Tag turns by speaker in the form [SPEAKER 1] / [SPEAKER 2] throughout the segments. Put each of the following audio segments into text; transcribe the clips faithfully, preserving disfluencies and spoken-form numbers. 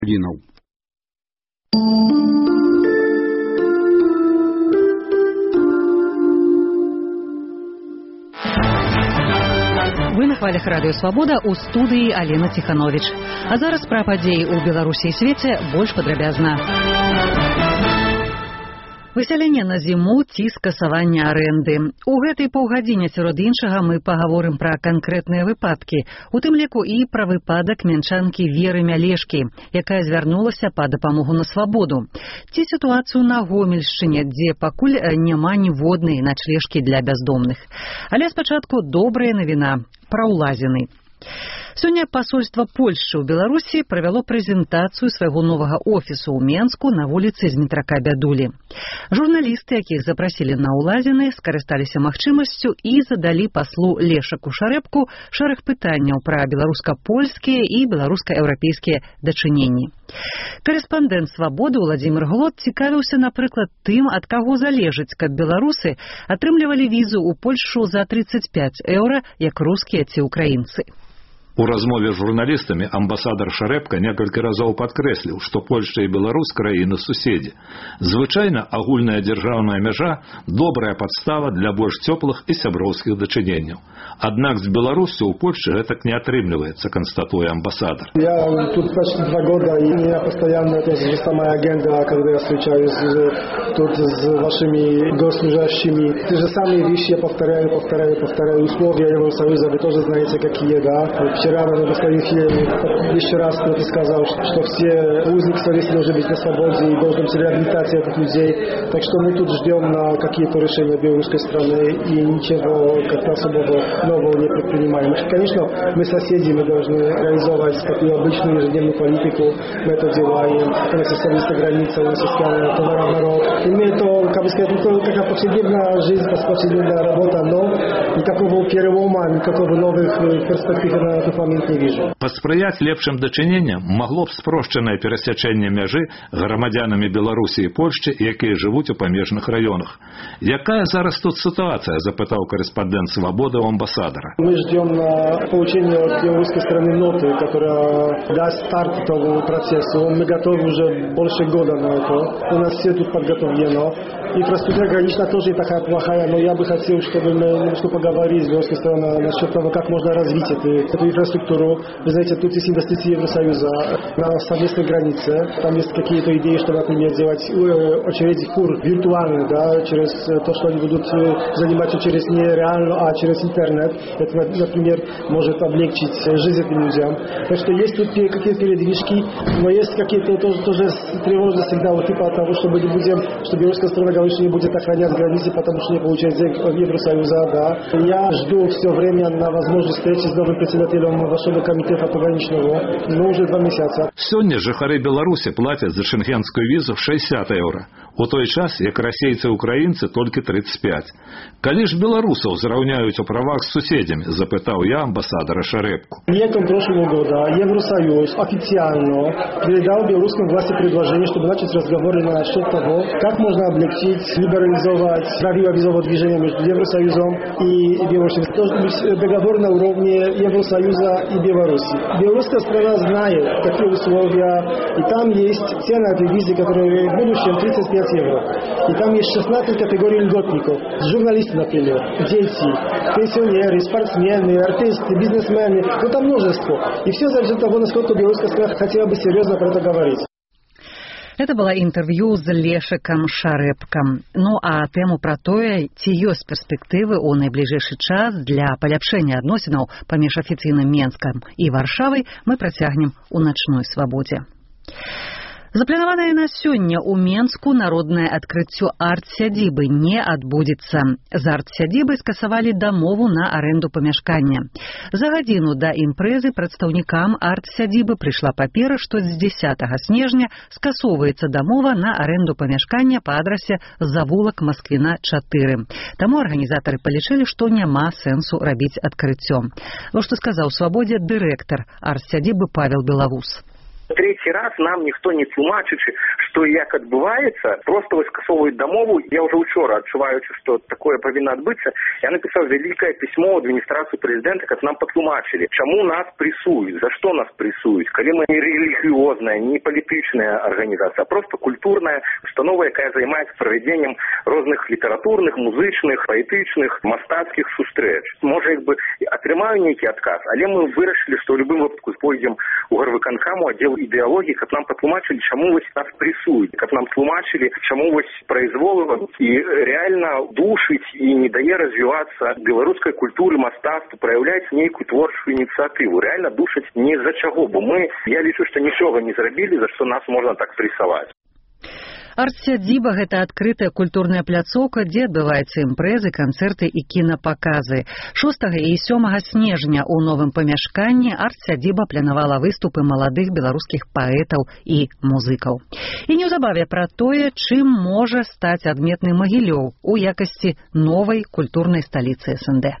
[SPEAKER 1] Динов.
[SPEAKER 2] Вы на хвалях Радыё Свабода, у студыі Алена Тиханович. А зараз пра падзеі ў Беларусі і свеце больш падрабязна. Высяленне на зіму ці скасаванне арэнды. У гэтай паўгадзіне, сярод іншага, мы пагаворым пра канкрэтныя выпадкі, у тым ліку і пра выпадак мінчанкі Веры Мялешкі, якая звярнулася па дапамогу на свабоду, ці сітуацыю на Гомельшчыне, дзе пакуль няма ніводнай начлежкі для бяздомных. Але спачатку добрая навіна пра ўлазіны. Сёння пасольства Польшчы ў Беларусі правяло прэзентацыю свайго новага офісу ў Менску на вуліцы Змітрака Бядулі. Журналісты, якіх запрасілі на ўлазіны, скарысталіся магчымасцю і задалі паслу Лешаку Шарэпку шэраг пытанняў пра беларуска-польскія і беларуска-еўрапейскія дачыненні. Карэспандэнт «Свабоды» Владзімір Глот цікавіўся, напрыклад, тым, ад каго залежыць, каб беларусы атрымлівалі візу ў Польшчу за тридцать пять еўра, як рускія ці ўкраінцы.
[SPEAKER 3] У размове з журналістамі амбасадар Шарэпка некалькі разоў падкрэсліў, што Польшча і Беларусь краіны-суседзі. Звычайна агульная дзяржаўная мяжа – добрая падстава для больш цёплых і сяброўскіх дачыненняў. Аднак з Беларусью у Польшчы гэтак не атрымліваецца, констатуе амбасадар.
[SPEAKER 4] Я тут почти два года, и у меня постоянно это же самая агенда, когда я встречаюсь тут с вашими госслужащими. Те же самые вещи я повторяю, повторяю, повторяю. Условия Евросоюза вы тоже знаете, какие, да? Вчера в Москве еще раз кто-то сказал, что все узник совести должны быть на свободе и должна быть реабилитация этих людей. Так что мы тут ждем на какие-то решения белорусской страны и ничего как-то особого нового не предпринимаем. Конечно, мы соседи, мы должны реализовать такую обычную ежедневную политику. Мы это делаем. У нас есть совместная граница, у нас есть товарооборот. И мы это, как бы сказать, такая повседневная жизнь, повседневная работа, но никакого перелома, никакого новых перспектив на этот момент не вижу.
[SPEAKER 3] Паспрыяць лепшым дачыненням магло б спрошчанае перасячэнне мяжы грамадзянамі Беларусі і Польшчы, якія жывуць у памежных раёнах. Якая зараз тут ситуация, запытал корреспондент «Свободы» у амбассадора.
[SPEAKER 4] Мы ждем на получение от белорусской стороны ноты, которая даст старт этому процессу. Мы готовы уже больше года на это. У нас все тут подготовлено. Инфраструктура граничная тоже такая плохая, но я бы хотел, чтобы мы немножко поговорили с белорусской стороны насчет того, как можно развить эту, эту инфраструктуру. Вы знаете, тут есть инвестиции Евросоюза на совместной границе. Там есть какие-то идеи, что, например, делать очереди фур виртуально, да, через то, что они будут занимать очередь не реально, а через интернет. Это, например, может облегчить жизнь этим людям. Так что есть тут какие-то передвижки, но есть какие-то тоже, тоже тревожные сигналы типа того, что мы не будем, что белорусская страна говорит, что не будет охранять границы, потому что не получает денег от Евросоюза, да. Я жду все время на возможность встречи с новым председателем вашего комитета пограничного, но уже два месяца.
[SPEAKER 3] Сёння жыхары Беларусі платят за шенгенскую визу шестьдесят еўра. У той час, як расейцы і украінцы, толькі тридцать пять. Калі ж беларусаў зраўняюць у правах с суседями, запытал я амбассадора Шарэпку.
[SPEAKER 4] Летом прошлого года Евросоюз официально передал белорусским власти предложение, чтобы начать разговоры насчет того, как можно облегчить, либерализовать правила визового движения между Евросоюзом и Беларусью. Должен быть договор на уровне Евросоюза и Беларуси. Белорусская страна знает, какие условия, и там есть цена этой визы, которая в будущем тридцать пять евро. И там есть шестнадцать категорий льготников. Журналисты, например, дети, пенсионеры, спортсмены, артисты, бизнесмены. Ну там множество. И все зависит от того, насколько белорусская страна хотела бы серьезно про это говорить.
[SPEAKER 2] Это было интервью з Лешакам Шарэпкам. Ну а тэму пра тое, ці ёсць перспектывы ў найбліжэйшы час для паляпшэння адносінаў паміж афіцыйным Менскам і Варшавай мы працягнем у начной свабодзе. Запланаванае на сёння ў Менску народнае адкрыццё арт-сядзібы не адбудзецца. З арт-сядзібы скасавалі дамову на арэнду памяшкання. За гадзіну да імпрэзы прадстаўнікам арт-сядзібы прыйшла папера, што з дзесятага снежня скасоўваецца дамова на арэнду памяшкання па адрасе завулак Масквіна чатыры. Таму арганізатары палічылі, што няма сэнсу рабіць адкрыццё. Вось што сказаў «Свабодзе» дырэктар арт-сядзібы Павел Белавус.
[SPEAKER 5] Третий раз нам никто не тлумачит,
[SPEAKER 1] што і як адбываецца, проста вось скасоўваюць дамову. Я ўжо учора, адчуваючы, што такое павінна адбыцца, я напісаў вялікае пісьмо ў адміністрацыю прэзідэнта, каб нам патлумачылі, чаму нас прэсуюць, за што нас прэсуюць, калі мы не рэлігіёзная, не палітычная арганізацыя, а проста культурная установа, якая займаецца правядзеннем розных літаратурных, музычных, паэтычных, мастацкіх сустрэч. Можа, як бы атрымаю нейкі адказ, але мы вырашылі, што ў любым выпадку пойдзем у гарвыканкаму, аддзел ідэалогіі, каб нам патлумачылі, чаму вось нас прэсуюць, каб нам тлумачылі, чаму вось прайзвол і рэальна душыць і не дае развівацца беларускай культуры, мастацтву, праяўляць нейкую творчую ініцыятыву. Рэальна душыць не з-за чаго, бо мы, я лічу, што нічога не зрабілі, за што нас можна так прэсаваць.
[SPEAKER 2] Арт-сядзіба – гэта адкрытая культурная пляцоўка, дзе адбываюцца імпрэзы, канцэрты і кінапаказы. шостага і сёмага снежня ў новым памяшканні арт-сядзіба планавала выступы маладых беларускіх паэтаў і музыкаў. І неўзабаве пра тое, чым можа стаць адметны Магілёў у якасці новай культурнай сталіцы эс эн дэ.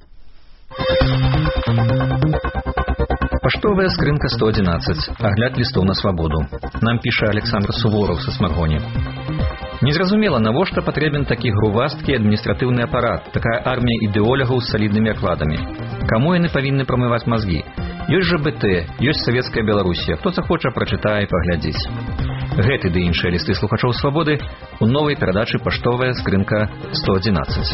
[SPEAKER 5] Паштовая скрынка сто одиннадцать. Агляд лістоў на свабоду. Нам піша Александр Суворов са Смагоні. Незразумела, навошта патрэбен такі грувасткі адміністратыўны апарат, такая армія ідэолагаў з саліднымі акладамі. Каму яны павінны прамываць мазгі? Ёсць жа бэ тэ, ёсць савецкая Беларусія. Хто захоча, прачытае і паглядзіць. Гэты ды іншыя лісты слухачоў свабоды у новай перадачы «Паштовая скрынка сто одиннадцать».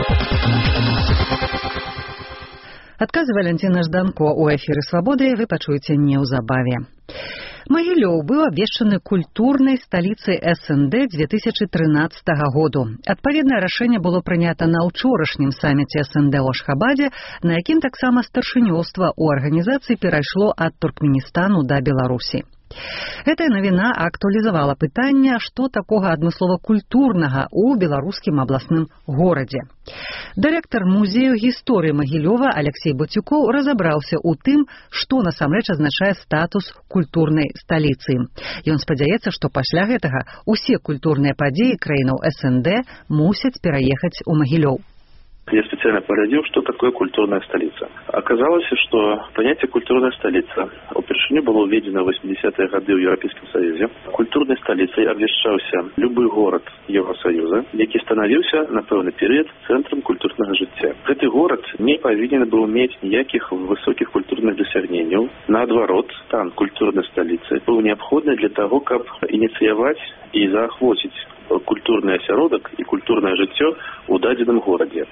[SPEAKER 2] Адказы Валянціна Жданко ў эфіры «Свабоды» вы пачуеце неўзабаве. Магілёў быў абвешчаны культурнай сталіцай эс эн дэ дзве тысячы трынаццатага году. Адпаведнае рашэнне было прынята на ўчорашнім саміце эс эн дэ ў Ашхабадзе, на якім таксама старшынёўства ў арганізацыі перайшло ад Туркменістану да Беларусі. Гэтая навіна актуалізавала пытанне, што такога адмыслова культурнага ў беларускім абласным горадзе. Дырэктар музею гісторыі Магілёва Алексей Бацюкоў разабраўся ў тым, што насамрэч азначае статус культурнай сталіцы. Ён спадзяецца, што пасля гэтага ўсе культурныя падзеі краінаў эс эн дэ мусяць пераехаць у Магілёў.
[SPEAKER 6] Я специально поглядел, что такое культурная столица. Оказалось, что понятие «культурная столица» упершыню было введено в восьмидесятые годы в Европейском Союзе. Культурной столицей обвешчаўся любой город Евросоюза, які становился на пэўны период центром культурного жыцця. Гэты город не повинен был иметь никаких высоких культурных досягнений. Наоборот, стан культурной столицы был необходим для того, как инициировать и заахвоціць культурный асяродак и культурное жыццё у дадзеным горадзе.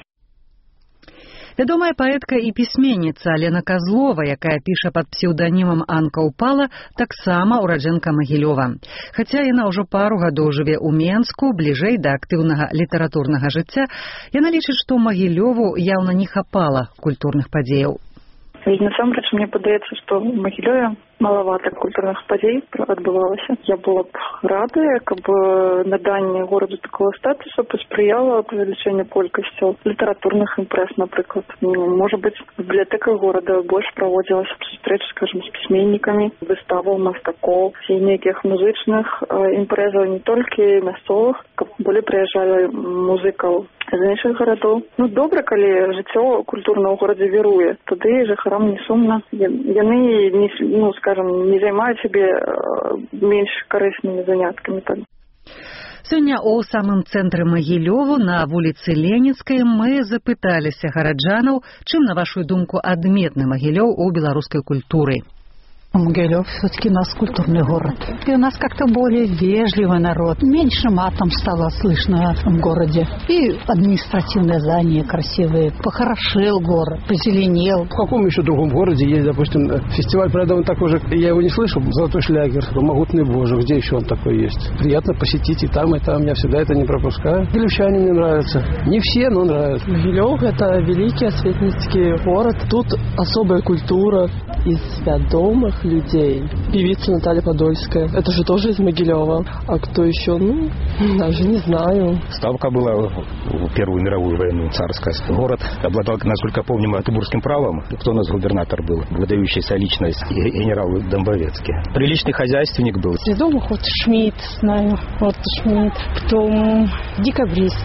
[SPEAKER 2] Вядомая паэтка і пісьменніца Лена Козлова, якая піша пад псеўданімам Анка Упала, таксама ураджэнка Магілёва. Хаця яна ўжо пару гадоў жыве ў Менску, бліжэй да актыўнага літаратурнага жыцця, яна лічыць, што Магілёву яўна не хапала культурных падзеяў.
[SPEAKER 7] І насамрэч мне падаецца, што ў Магілёве малавата культурных падзей адбывалася. Я была б рада, каб наданне гораду такого статуса паспрыяла павелічэнню колькасці літаратурных імпрэз, напрыклад. Можа быць, в бібліятэках горада больш праводзілася сустрэч, скажем, з пісьменнікамі, выставаў мастакоў, ці нейкіх музычных імпрэзаў, не толькі мясцовых, каб болей прыязджалі музыкаў з іншых гарадоў. Ну, добра, калі жыццё культурна ў горадзе віруе, тады жыхарам не сумна. Яны не, ну, скажем, не займаюць сябе менш карыснымі заняткамі.
[SPEAKER 2] Сёння ў самым цэнтры Магілёву на вуліцы Ленінскай мы запыталіся гараджанаў, чым, на вашу думку, адметны Магілёў у беларускай культуры.
[SPEAKER 8] Могилев все-таки у нас культурный город. И у нас как-то более вежливый народ. Меньше матом стало слышно в городе. И административные здания красивые. Похорошел город, позеленел.
[SPEAKER 4] В каком еще другом городе есть, допустим, фестиваль, правда, он такой же, я его не слышал, «Золотой шлягер», «Могутный Боже», где еще он такой есть. Приятно посетить и там, и там, я всегда это не пропускаю. Могилевчане мне нравятся. Не все, но нравятся.
[SPEAKER 9] Могилев – это великий осветницкий город. Тут особая культура из свядомых людей. Певица Наталья Подольская. Это же тоже из Могилева. А кто еще? Ну, даже не знаю.
[SPEAKER 10] Ставка была в Первую мировую войну, царская. Город обладал, насколько помню, Магdeburгским правом. Кто у нас губернатор был? Выдающаяся личность, генерал Домбовецкий. Приличный хозяйственник был.
[SPEAKER 9] Сведомых вот Шмидт, знаю. Вот Шмидт. Потом декабристы.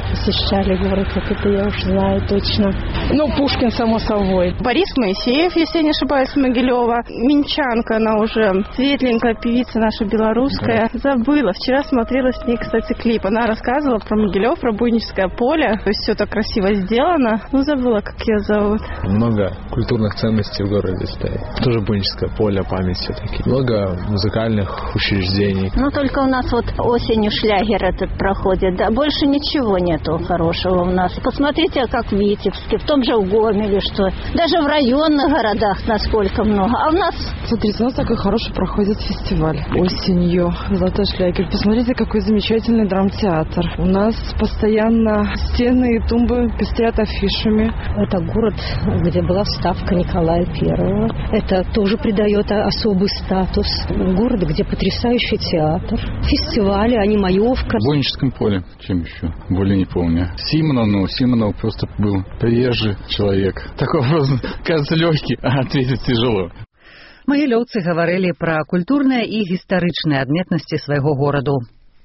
[SPEAKER 8] посещали город, как это я уж знаю точно. Ну, Пушкин, само собой.
[SPEAKER 11] Борис Моисеев, если я не ошибаюсь, Могилева. Минчанка, она уже светленькая певица наша белорусская. Да. Забыла. Вчера смотрела с ней, кстати, клип. Она рассказывала про Могилев, про Буйническое поле. То есть все так красиво сделано. Ну, забыла, как ее зовут.
[SPEAKER 12] Много культурных ценностей в городе стоит. Тоже Буйническое поле, память все-таки. Много музыкальных учреждений.
[SPEAKER 8] Ну, только у нас вот осенью шлягер этот проходит. Да, больше ничего нету хорошего у нас. Посмотрите, как в Витебске, в том же в Гомеле, что даже в районных городах насколько много. А у нас...
[SPEAKER 9] Смотрите, у нас такой хороший проходит фестиваль осенью. Золотой шлягер. Посмотрите, какой замечательный драмтеатр. У нас постоянно стены и тумбы пестрят афишами.
[SPEAKER 8] Это город, где была вставка Николая Первого. Это тоже придает особый статус. Город, где потрясающий театр. Фестивали, анимаевка.
[SPEAKER 13] В Буйническом поле. Чем еще? Более не помню. Симонов, ну, Симонов просто был приезжий человек. Такой вопрос, кажется, легкий, а ответить тяжело.
[SPEAKER 2] Магілёўцы гаварылі пра культурныя і гістарычныя адметнасці свайго гораду.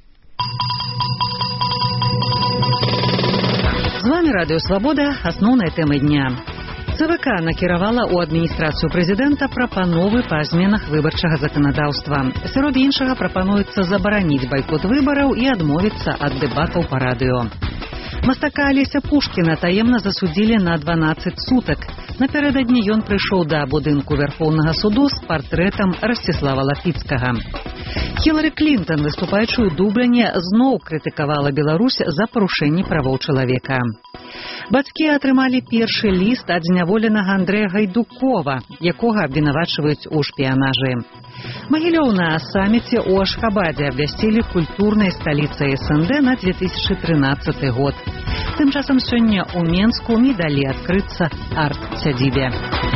[SPEAKER 2] З вами Радыё Свабода, асноўныя тэмы дня. ЦВК накіравала ў адміністрацыю прэзідэнта прапановы па зменах выбарчага заканадаўства. Сярод іншага прапануецца забараніць байкот выбараў і адмовіцца ад дэбатаў па радыё. Мастака Алеся Пушкіна таемна засудзілі на дванаццаць сутак. Напярэдадні ён прыйшоў да будынку Вярхоўнага суду з партрэтам Расціслава Лапіцкага. Хілары Клінтон, выступаючы ў Дубліне, зноў крытыкавала Беларусь за парушэнні правоў чалавека. Бацькі атрымалі першы ліст ад зняволенага Андрэя Гайдукова, якога абвінавачваюць у шпіянажы. Магілёў на саміце ў Ашхабадзе абвясцілі культурнай сталіцай СНД на две тысячи тринадцатый год. Тым часам сёння ў Менску не далі адкрыцца арт-сядзібе.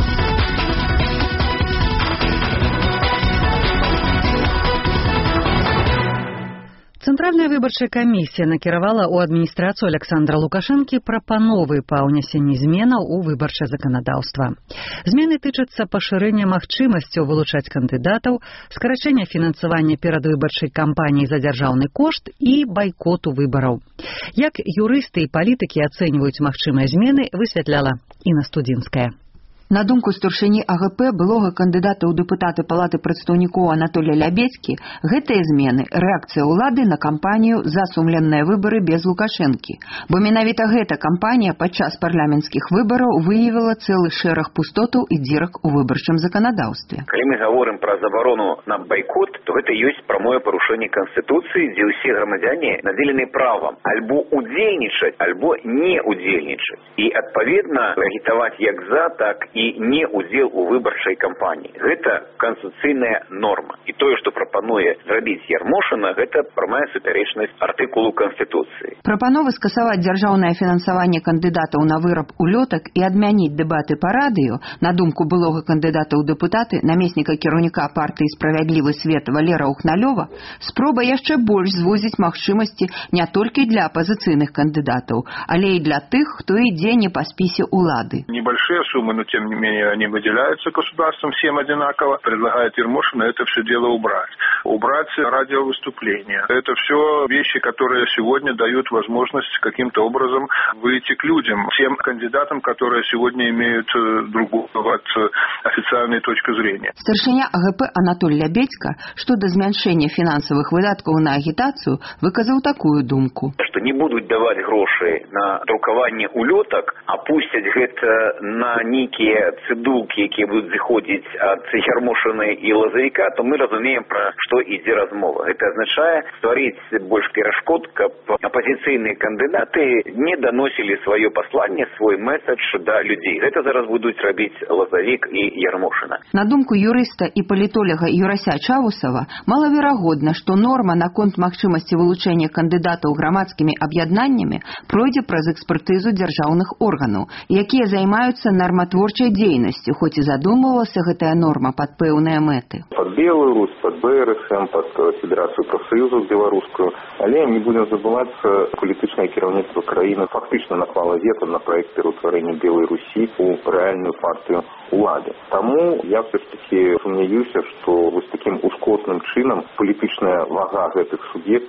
[SPEAKER 2] Цэнтральная выбарчая камісія накіравала ў адміністрацыю Александра Лукашэнкі прапановы па ўнясенні зменаў у выбарчае заканадаўства. Змены тычацца пашырэння магчымасцяў вылучаць кандыдатаў, скарачэння фінансавання перадвыбарчай кампаніі за дзяржаўны кошт і байкоту выбараў. Як юрысты і палітыкі ацэньваюць магчымыя змены, высвятляла Інна Студзінская.
[SPEAKER 14] На думку старшыні АГП, былога кандыдата ў дэпутаты Палаты прадстаўнікоў Анатолія Лябедзькі, гэтыя змены – рэакцыя ўлады на кампанію за сумленныя выбары без Лукашэнкі. Бо менавіта гэта кампанія падчас парламенцкіх выбараў выявіла цэлы шэраг пустотаў і дзірак у выбарчым заканадаўстве.
[SPEAKER 1] Калі мы гаворым пра забарону на байкот, то гэта ёсць прамое парушэнне Канстытуцыі, дзе ўсе грамадзяне надзелены правам альбо удзельнічаць, альбо не удзельнічаць. І, адпаведна, агітаваць як за, так і і не удзел у выбарчай кампаніі. Гэта канстытуцыйная норма. І тое, што прапануе зрабіць Ярмошына, гэта прамая супярэчнасць артыкулу Канстытуцыі.
[SPEAKER 14] Прапановы скасаваць дзяржаўнае фінансаванне кандыдатаў на выраб улётак і адмяніць дэбаты па радыё, на думку былога кандыдата ў дэпутаты, намесніка кіраўніка партыі «Справядлівы свет» Валера Ухналёва, спроба яшчэ больш звузіць магчымасці не толькі для апазіцыйных кандыдатаў, але і для тых, хто ідзе не па спісе ўлады.
[SPEAKER 15] Небольшие суммы, но тем не менее они выделяются государством всем одинаково. Предлагает Ермошина это все дело убрать. Убрать радиовыступления. Это все вещи, которые сегодня дают возможность каким-то образом выйти к людям. Тем кандидатам, которые сегодня имеют другую от официальной точки зрения.
[SPEAKER 14] Старшыня АГП Анатолий Лябедзька, что до змяншэння фінансавых выдаткаў на агітацыю, выказаў такую думку.
[SPEAKER 1] Што не будуць даваць грошы на друкаванне улётак, а пусцяць гэта на нейкія цыдулкі, якія будуць зыходзіць ад Ярмошыны і Лазавіка, то мы разумеем, пра што ідзе размова. Гэта азначае стварыць больш перашкод, каб апазіцыйныя кандыдаты не даносілі сваё пасланне, свой месседж да людзей. Гэта зараз будуць рабіць Лазавік і Ярмошына.
[SPEAKER 14] На думку юрыста і палітолага Юрася Чавусава, малаверагодна, што норма наконт магчымасці вылучэння кандыдатаў грамадскімі аб'яднаннямі пройдзе праз экспертызу дзяржаўных органаў, якія займаюцца нормотворчай дзейнасцю, хоць і задумывалася гэтая норма пад пэўныя мэты.
[SPEAKER 16] Пад Беларусь, пад БРСМ, пад Федэрацыю прафсаюзаў беларускую, але не будем забывацца, палітычнае кіраўніцтва краіны фактычна наклала вето на праект пераўтварэння Белай Русі у рэальную партыю улады. Таму я все ж таки сумняюся, што вось такім ускосным чынам палітычная вага гэтых суб'ектаў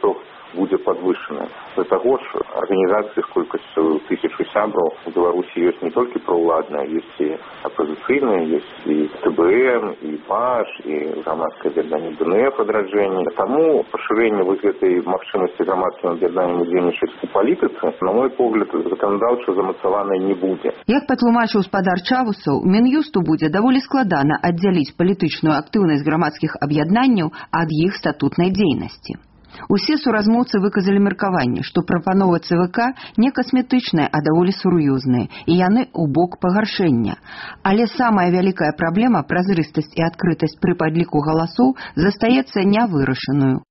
[SPEAKER 16] будзе падвышаная. Да таго ж арганізацыі з колькасцю тысячу сябраў у Беларусі ёсць не толькі праўладныя, ёсць і апазіцыйныя, ёсць і тэ бэ эм, і ПАШ, і грамадскае аб'яднанне дэ эн эф адраджэнне. Таму пашырэнне вось гэтай магчымасці грамадскім аб'яднаннем удзельнічаць у палітыцы, на мой погляд, заканадаўча замацаванай не будзе.
[SPEAKER 14] Як патлумачыў спадар Чавусаў, Мін'юсту будзе даволі складана аддзяліць палітычную актыўнасць грамадскіх аб'яднанняў ад іх статутнай дзейнасці. Усе суразмоўцы выказалі меркаванне, што прапановы цэ вэ ка не касметычныя, а даволі сур'ёзныя, і яны ў бок пагаршэння. Але самая вялікая праблема, празрыстасць і адкрытасць пры падліку галасоў, застаецца нявырашаную.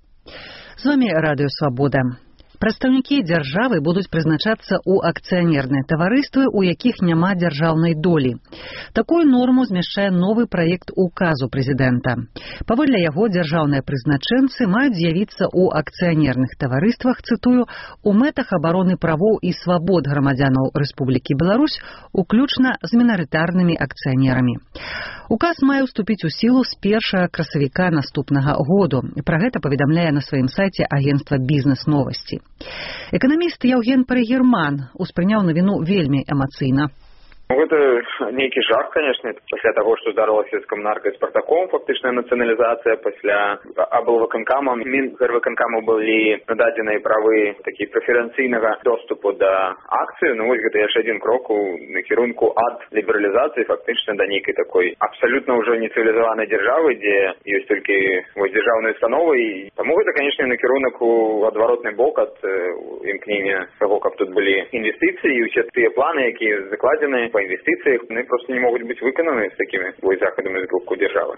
[SPEAKER 2] З вамі Радыё Свабода. Прадстаўнікі дзяржавы будуць прызначацца ў акцыянерныя таварыствы, у якіх няма дзяржаўнай долі. Такую норму змяшчае новы праект указу прэзідэнта. Паводле яго, дзяржаўныя прызначэнцы маюць з'явіцца ў акцыянерных таварыствах, цытую, у мэтах абароны правоў і свабод грамадзянаў Рэспублікі Беларусь, уключна з мінарытарнымі акцыянерамі. Указ мае ўступіць у сілу з першага красавіка наступнага году. Пра гэта паведамляе на сваім сайце агенцтва «Бізнес-новасці». Эканаміст Яўген Парагерман успрыняў навіну вельмі эмацыйна.
[SPEAKER 17] Гэта нейкі жах, конечно, пасля таго, што здарылася з камунаркай Спартаком, фактычная нацыяналізацыя, пасля аблвыканкамам, мінгарвыканкаму былі нададзеныя правы такі прэферэнцыйнага доступу да акцыі. Ну вось гэта яшчэ адзін крок у накірунку ад лібералізацыі, фактычна да нейкай такой абсалютна ўжо нецывілізаванай дзяржавы, дзе ёсць толькі вось дзяржаўныя установы. І таму гэта, канешне, накірунак у адваротны бок ад імкнення таго, каб тут былі інвестыцыі, і ўсе тыя планы, якія закладзены па інвестыцыях, они просто не могут быть выкананы с такими заходами з боку державы.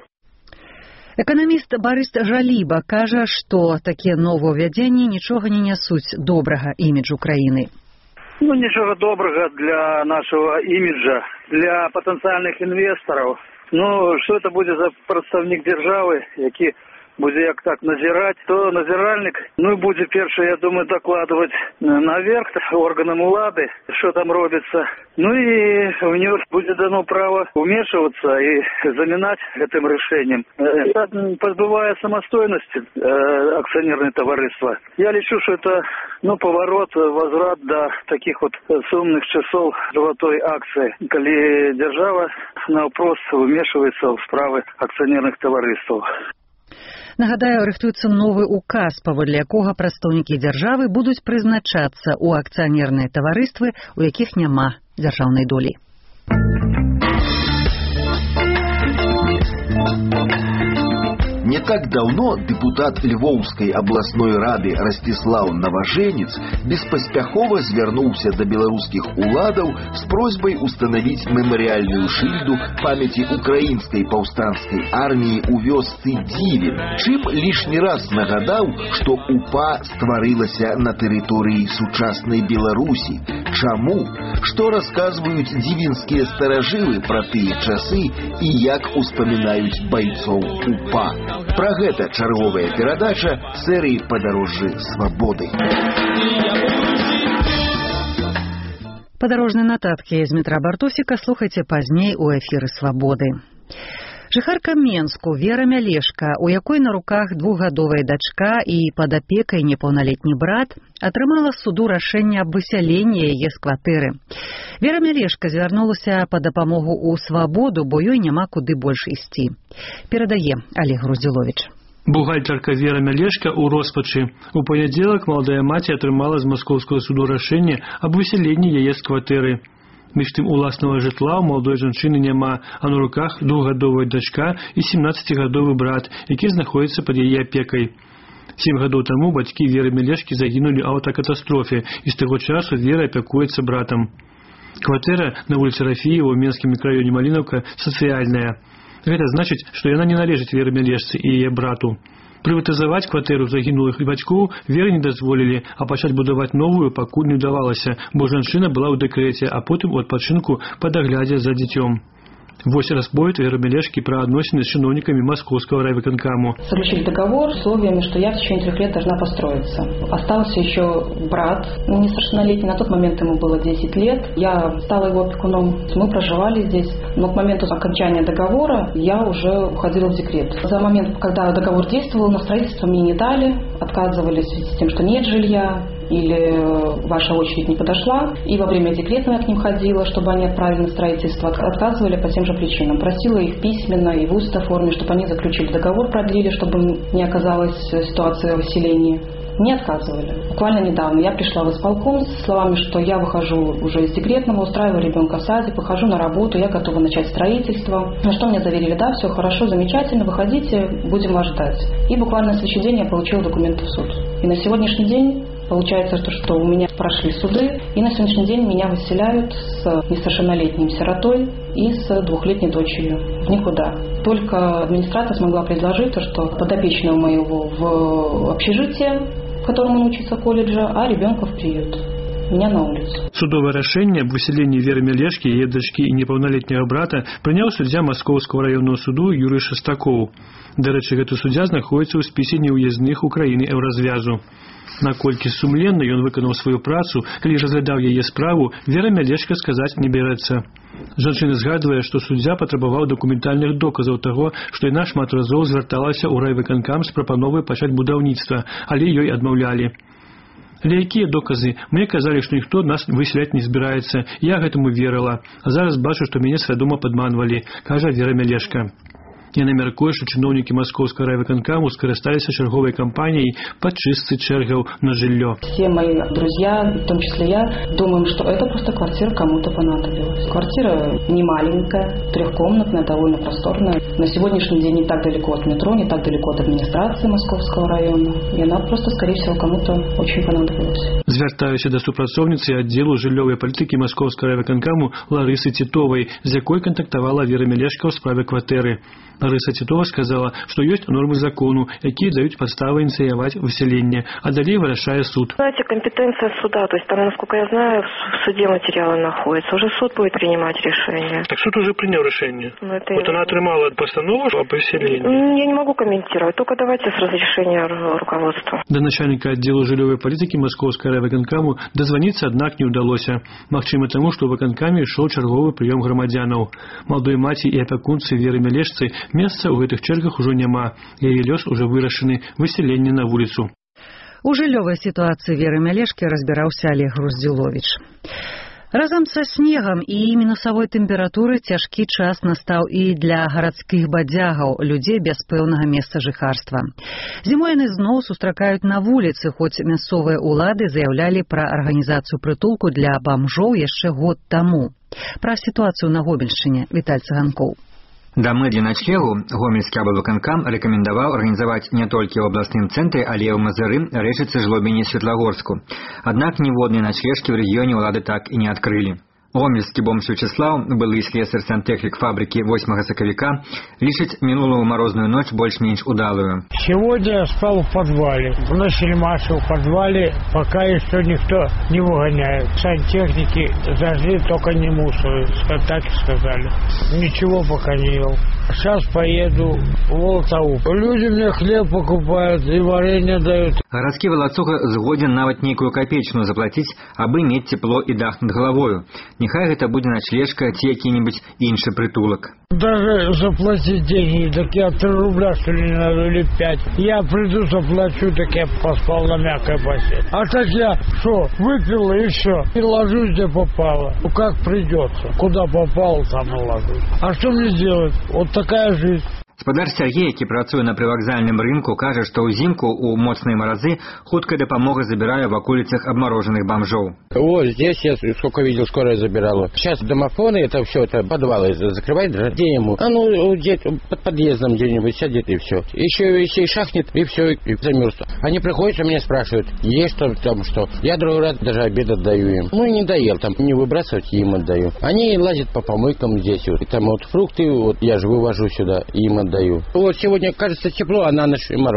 [SPEAKER 2] Эканаміст Барыс Жаліба кажа, што такія новаўвядзенні нічога не нясуць добрага іміджу краіны.
[SPEAKER 18] Ну, нічога добрага для нашего іміджа, для патэнцыяльных інвестараў. Ну, што это будзе за прадстаўнік дзяржавы, які будзе як так назіраць, то назіральнік, ну, будзе першы, я думаю, дакладваць наверх органам улады, што там робіцца. Ну, і у него будзе дано право умешиваться и заминать гэтым рашэннем. Это позбывае самостойности э, акционерное товариство. Я лечу, что это, ну, поворот, возврат до таких вот сумных часов золотой акции, коли держава наўпрост умешивается в справы акционерных товариств.
[SPEAKER 2] Нагадаю, рыхтуецца новы указ, паводле якога прадстаўнікі дзяржавы будуць прызначацца ў акцыянерныя таварыствы, у якіх няма дзяржаўнай долі.
[SPEAKER 19] Не так давно депутат Львовской областной рады Ростислав Новоженец беспаспяхова звярнуўся до белорусских уладаў с просьбой установить мемориальную шильду памяти украинской повстанской армии у вёсцы Дивин, чым лишний раз нагадаў, что УПА стварылася на территории сучасной Беларуси. Чаму? Что рассказывают дивинские старожилы про тыя часы и як успоминают бойцов УПА. Пра гэта чарговая перадача серыі «Падарожжы свабоды».
[SPEAKER 2] Падарожныя нататкі з метра Бартосіка слухайце пазней у эфіры «Свабоды». Жыхарка Менску Вера Мялешка, у якой на руках двухгадовая дачка і пад апекай непаўналетні брат, атрымала з суду рашэнне аб высяленні яе з кватэры. Вера Мялешка звярнулася па дапамогу ў свабоду, бо ёй няма куды больш ісці. Перадае Олег Груздзіловіч.
[SPEAKER 20] Бухгальтарка Вера Мялешка ў роспачы. У панядзелак маладая маці атрымала з маскоўскага суду рашэнне аб высяленні яе з кватэры. Між тым уласнага жытла ў маладой жанчыны няма, а на руках двухгадовая дачка і семнаццацігадовы брат, які знаходзіцца пад яе апекай. Сем гадоў таму бацькі Веры Мялешкі загінулі ў аўтакатастрофе, і з таго часу Вера апякуецца братам. Кватэра на вуліцы Рафіева ў Менскім мікрараёне Малінаўка сацыяльная. Гэта значыць, што яна не належыць Веры Мялешцы і яе брату. Прыватызаваць кватэру загінулых бацькоў Веры не дазволілі, а пачаць будаваць новую пакуль не ўдавалася, бо жанчына была ў дэкрэце, а потым у адпачынку па даглядзе за дзіцём. Вось расповед Веры Мелешки про отношения с чиновниками Московского райвыконкама.
[SPEAKER 21] Заключили договор с условиями, что я в течение трех лет должна построиться. Остался еще брат несовершеннолетний, на тот момент ему было десять лет. Я стала его опекуном, мы проживали здесь. Но к моменту окончания договора я уже уходила в декрет. За момент, когда договор действовал, на строительство мне не дали, отказывались в связи с тем, что нет жилья, или ваша очередь не подошла, и во время декрета я к ним ходила, чтобы они отправили на строительство, отказывали по тем же причинам. Просила их письменно и в устной форме, чтобы они заключили договор, продлили, чтобы не оказалась ситуация в выселении. Не отказывали. Буквально недавно я пришла в исполком с словами, что я выхожу уже из декретного, устраиваю ребенка в садик, выхожу на работу, я готова начать строительство. На что мне заверили: да, все хорошо, замечательно, выходите, будем вас ждать. И буквально на следующий день я получила документы в суд. И на сегодняшний день получается, что, что у меня прошли суды, и на сегодняшний день меня выселяют с несовершеннолетним сиротой и с двухлетней дочерью в никуда. Только администрация смогла предложить то, что подопечного моего в общежитие, в котором он учится в колледже, а ребенка в приют. Меня на улицу.
[SPEAKER 20] Судовое решение об выселении Веры Мелешки, ее дочки и неполнолетнего брата принял суддя Московского районного суду Юрий Шестаков. До речі, гэты суддя знаходится ў спісе неуездных Украины Еўразвязу. Наколькі сумленна ён выканаў сваю працу, калі разглядаў яе справу, Вера Мелешка сказаць не бярэцца. Жанчына згадвае, што суддзя патрабаваў дакументальных доказаў таго, што яна шмат разоў звярталася ў райвыканкам з прапановай пачаць будаўніцтва, але ёй адмаўлялі. Але якія доказы? Мне казалі, што ніхто нас высяляць не збіраецца. Я гэтаму верыла. А зараз бачу, што мяне свядома падманвалі, кажа Вера Мелешка. Яна мяркуе, што чыноўнікі Московского райвыканкаму скарысталіся чарговай кампаніяй па чыстцы чэргаў на жыллё.
[SPEAKER 21] Все мои друзья, в том числе я, думаем, что это просто квартира кому-то понадобилась. Квартира не маленькая, трехкомнатная, довольно просторная. На сегодняшний день не так далеко от метро, не так далеко от администрации Московского района. И она просто, скорее всего, кому-то очень понадобилась.
[SPEAKER 20] Звяртаюся да супрацоўніцы аддзелу жыллёвай палітыкі Московского райвыканкаму Ларысы Титовой, з якой кантактавала Вера Мелешка ў справе кватэры. Лариса Титова сказала, что есть нормы закону, якія дают подставы инициировать выселение, а далее вырашае суд.
[SPEAKER 22] Знаете, компетенция суда, то есть там, насколько я знаю, в суде материалы находятся. Уже суд будет принимать решение.
[SPEAKER 20] Так суд уже принял решение?
[SPEAKER 22] Ну, это
[SPEAKER 20] вот она отрымала постанову об выселении?
[SPEAKER 22] Я не могу комментировать, только давайте с разрешения руководства.
[SPEAKER 20] До начальника отдела жыллёвой политики Московского райвыканкаму дозвониться, однако, не удалось. Магчыма тому, что в выканкаме шел черговый прием громадянаў. Молодой маці и опекунцы Веры Мелешцы месца ў гэтых чэргах ужо няма. Яе лёс уже вырашаны, выселенне на вуліцу.
[SPEAKER 2] У жыллёвай сітуацыі Веры Мелешкі разбіраўся Олег Груздзіловіч. Разам са снегам і мінусавой тэмпературы цяжкі час настаў і для гарадскіх бадзягаў, людзей без пэўнага месца жыхарства. Зімой яны зноў сустракаюць на вуліцы, хоць мясцовыя ўлады заяўлялі пра арганізацыю прытулку для бамжоў яшчэ год таму. Пра сітуацыю на Гомельшчыне Віталь Цыганкоў.
[SPEAKER 23] Дамы для ночлегу Гомельскі аблвыканкам рэкамендаваў арганізаваць не толькі ў абласным цэнтры, але і ў Мазыры, Рэчыцы, Жлобіне, Светлагорску. Аднак ніводнай ночлежкі ў рэгіёне ўлады так і не адкрылі. Гомельскі бомж Вячеслав, былы слесарь-сантехнік фабрики восьмого сакавіка, лічыць мінулую морозную ночь больш-менш удалую.
[SPEAKER 24] Сегодня я спал в подвале. Вносили массу в подвале, пока еще никто не выгоняет. Сантехники зажгли, только не мусор, так и сказали. Ничего пока не ел. Сейчас поеду в Волтаву. Люди мне хлеб покупают и варенье дают.
[SPEAKER 23] Гарадскі валацуга згоден нават нейкую капеечную заплаціць, абы мець цепло і дах над головою. Нехай гэта будзе ночлежка ці які-нибудь іншы притулок.
[SPEAKER 24] Даже заплатить деньги, так я три рубля, что ли, не надо, или пять. Я приду, заплачу, так я поспал на мягкой постели. А так я, что, выпил и все. И ложусь, где попало. Ну, как придется. Куда попал, там и ложусь. А что мне делать? Вот такая жизнь.
[SPEAKER 23] Гаспадар Сергей, які працуе на прывакзальным рынку, кажа, што ўзімку ў моцныя маразы хуткая дапамога забірае в околицах обмороженных бомжов.
[SPEAKER 25] Вот здесь я сколько видел, скорая забирала. Сейчас домофоны, это все, это подвалы закрывает, где ему? А ну, где-то под подъездом где-нибудь сядет и все. Еще если шахнет, и все, и замерз. Они приходят, а меня спрашивают, есть там, там что? Я другой раз даже обед отдаю им. Ну, не доел, там не выбрасывать, им отдаю. Они лазят по помойкам здесь вот. И там вот фрукты, вот я же вывожу сюда, им отдаю. Вот сегодня, кажется, тепло, а на ночь мороз.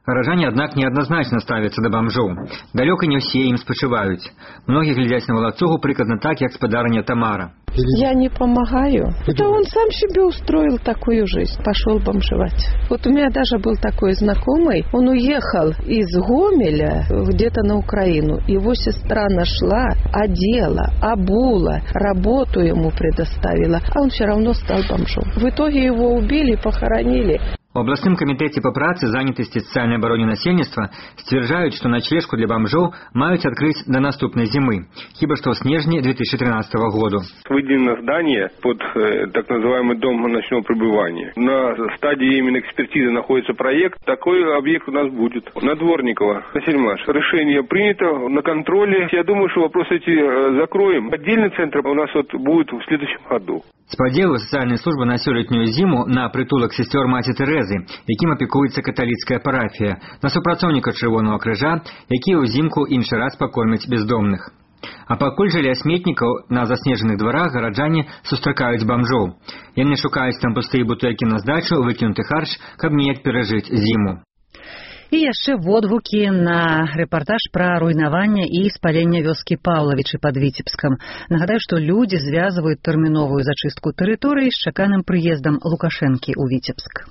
[SPEAKER 23] Гаражане, аднак, неадназначна ставяцца да бамжоў. Далёка не ўсе ім спачуваюць. Многие глядзяць на валацугу прыкладна так, як спадарня Тамара.
[SPEAKER 3] Я не помогаю. Да он сам себе устроил такую жизнь. Пошел бомжевать. Вот у меня даже был такой знакомый. Он уехал из Гомеля где-то на Украину. Его сестра нашла, одела, обула, работу ему предоставила. А он все равно стал бомжом. В итоге его убили, похоронили.
[SPEAKER 23] У абласным камітэце па працы, занятасці сацыяльнай абароне насельніцтва сцвярджаюць, што ночлежку для бомжоў маюць адкрыць до наступнай зімы, хіба што ў снежні две тысячи тринадцатого года.
[SPEAKER 15] Выделено здание под э, так называемый дом ночного пребывания. На стадии именно экспертизы находится проект. Такой объект у нас будет. На Дворникова, на Сельмаш. Решение принято, на контроле. Я думаю, что вопросы эти э, закроем. Отдельный центр у нас вот будет в следующем году.
[SPEAKER 23] Спадзелу сацыяльнай службы на сёлетнюю зіму на прытулак сестёр маці Тэрэзы, якім апекуецца каталіцкая парафія, на супрацоўніка Чырвонага крыжа, якія ўзімку іншы раз пакормяць бездомных. А пакуль жа ля сметнікаў на заснежаных дварах гараджане сустракаюць бамжоў. Яны шукаюць там пустыя бутэлькі на здачу, выкінуты харч, каб неяк перажыць зіму.
[SPEAKER 2] І яшчэ водгукі на рэпартаж пра руйнаванне і спалення вёскі Паўлавічы пад Віцебскам. Нагадаю, што людзі звязваюць тэрміновую зачыстку тэрыторыі з чаканым прыездам Лукашэнкі ў Віцебск.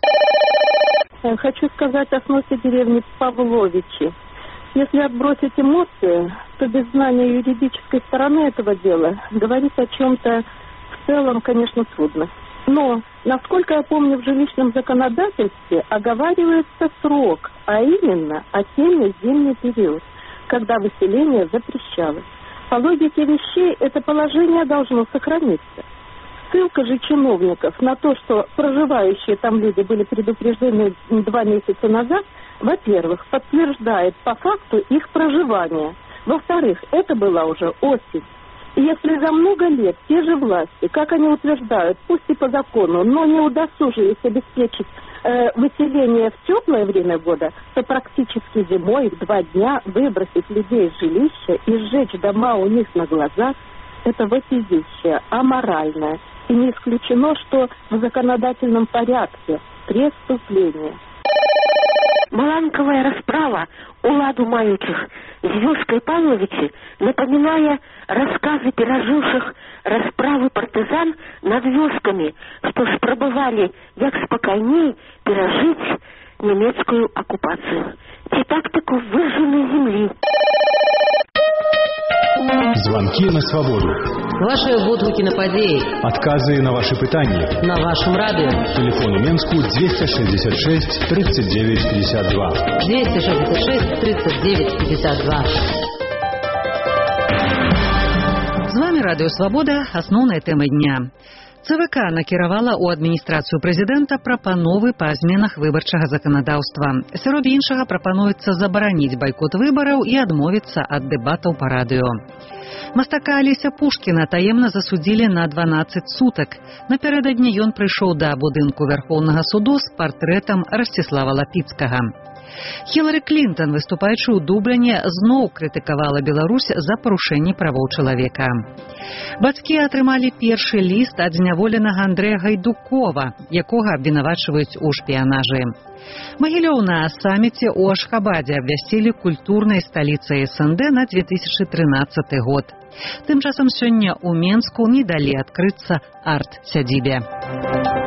[SPEAKER 4] Хочу сказать о сносе деревни Павловичи. Если отбросить эмоции, то без знания юридической стороны этого дела говорить о чем-то в целом, конечно, трудно. Но, насколько я помню, в жилищном законодательстве оговаривается срок, а именно отдельный зимний период, когда выселение запрещалось. По логике вещей это положение должно сохраниться. Ссылка же чиновников на то, что проживающие там люди были предупреждены два месяца назад, во-первых, подтверждает по факту их проживания. Во-вторых, это была уже осень. И если за много лет те же власти, как они утверждают, пусть и по закону, но не удосужились обеспечить э, выселение в теплое время года, то практически зимой в два дня выбросить людей из жилища и сжечь дома у них на глазах, это вопиющее, аморальное. И не исключено, что в законодательном порядке преступление.
[SPEAKER 5] Маланковая расправа уладу маючых з вёскай Павловичи, напоминая рассказы перажыўшых расправы партизан над вёсками, что спрабавалі як спокойней перажить немецкую оккупацию. Ці тактику выжженной земли.
[SPEAKER 6] Звонки на свободу.
[SPEAKER 7] Ваши водгуки на подеи.
[SPEAKER 6] Отказы на ваши пытания.
[SPEAKER 7] На вашем радио.
[SPEAKER 6] Телефон у Менску двести шестьдесят шесть тридцать девять пятьдесят два.
[SPEAKER 7] двести шестьдесят шесть тридцать девять пятьдесят два.
[SPEAKER 2] З вами Радио Свобода, асноўныя тэмы дня. ЦВК накіравала ў адміністрацыю прэзідэнта прапановы па зменах выбарчага заканадаўства. Сярод іншага прапануецца забараніць байкот выбараў і адмовіцца ад дэбатаў па радыё. Мастака Алеся Пушкіна таемна засудзілі на дванаццаць сутак. Напярэдадні ён прыйшоў да будынку Вярхоўнага суду з партрэтам Расціслава Лапіцкага. Хілары Клінтон, выступаючы ў Дубліне, зноў крытыкавала Беларусь за парушэнне правоў чалавека. Бацькі атрымалі першы ліст ад зняволенага Андрэя Гайдукова, якога абвінавачваюць у шпіянажы. Магілёў на саміце ў Ашхабадзе абвясцілі культурнай сталіцай СНД на две тысячи тринадцатый год. Тым часам сёння ў Менску не далі адкрыцца арт-сядзібе.